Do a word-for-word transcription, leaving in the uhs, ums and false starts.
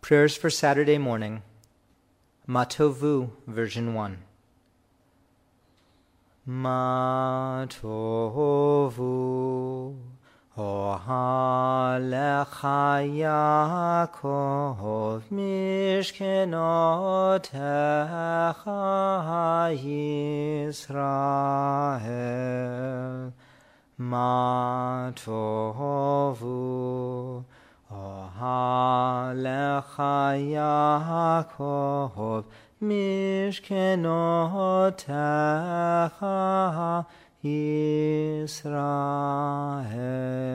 Prayers for Saturday morning. Ma Tovu, version one. Ma Tovu Ohalecha Yaakov Mishkenotecha Yisrael. Ma Tovu Ohalecha Yaakov Mishkenotecha Yisrael.